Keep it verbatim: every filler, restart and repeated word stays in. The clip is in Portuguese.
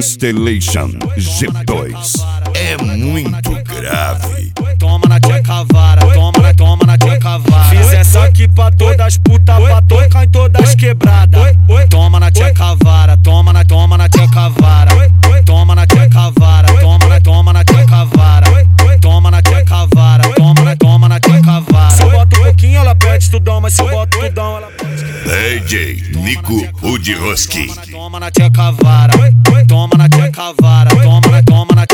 Constellation G dois. É muito grave. Toma na tcheca vara, toma na, toma na tcheca vara. Fiz essa aqui pra todas puta, pra tocar em todas quebradas. Toma na tcheca vara, toma na, toma na tcheca vara. Toma na tcheca vara, toma na, toma na tcheca vara. Toma na tcheca vara, toma na, toma na tcheca vara. Se eu boto um pouquinho ela pede tudão, mas se eu boto tudão ela pede. D J Nico Udroski. Toma na tcheca vara, toma na tcheca vara, toma na, toma na